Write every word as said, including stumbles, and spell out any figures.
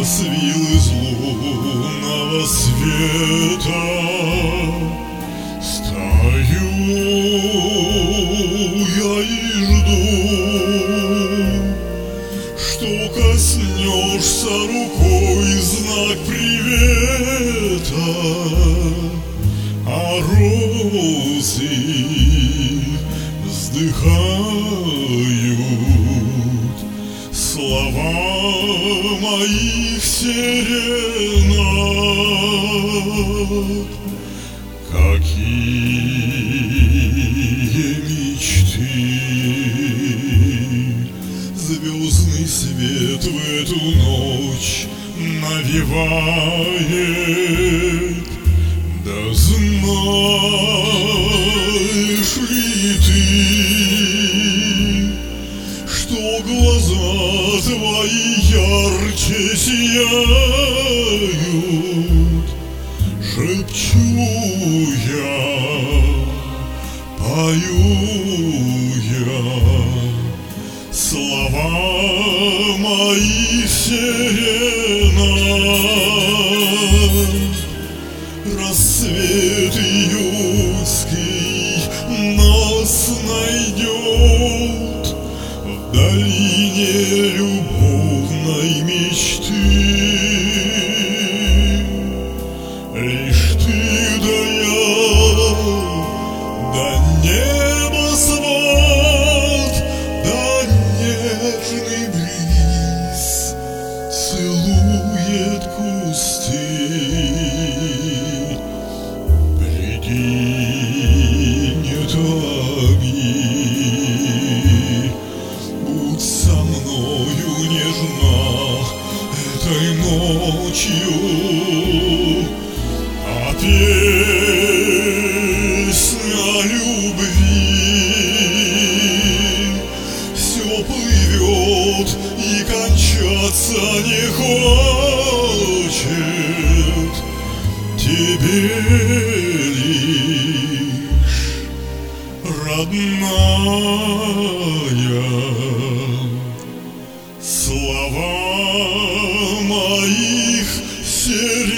свил из лунного света. Стою я и жду, что коснешься рукой знак привета, а розы вздыхают слова моих сиренад. Какие мечты звездный свет в эту ночь навевает. Да знаешь ли ты, что глаза твои ярче сияют? Шепчу я, пою я слова моих сиренад. Рассвет июльский нас найдет в долине любовной мечты. Лишь ты да я, да небосвод, да нежный бриз целует кусты. Приди, не томи, будь со мною нежна этой ночью, а песня любви все плывет и кончаться не хочет. Тебе лишь, родная, слова моих сердец.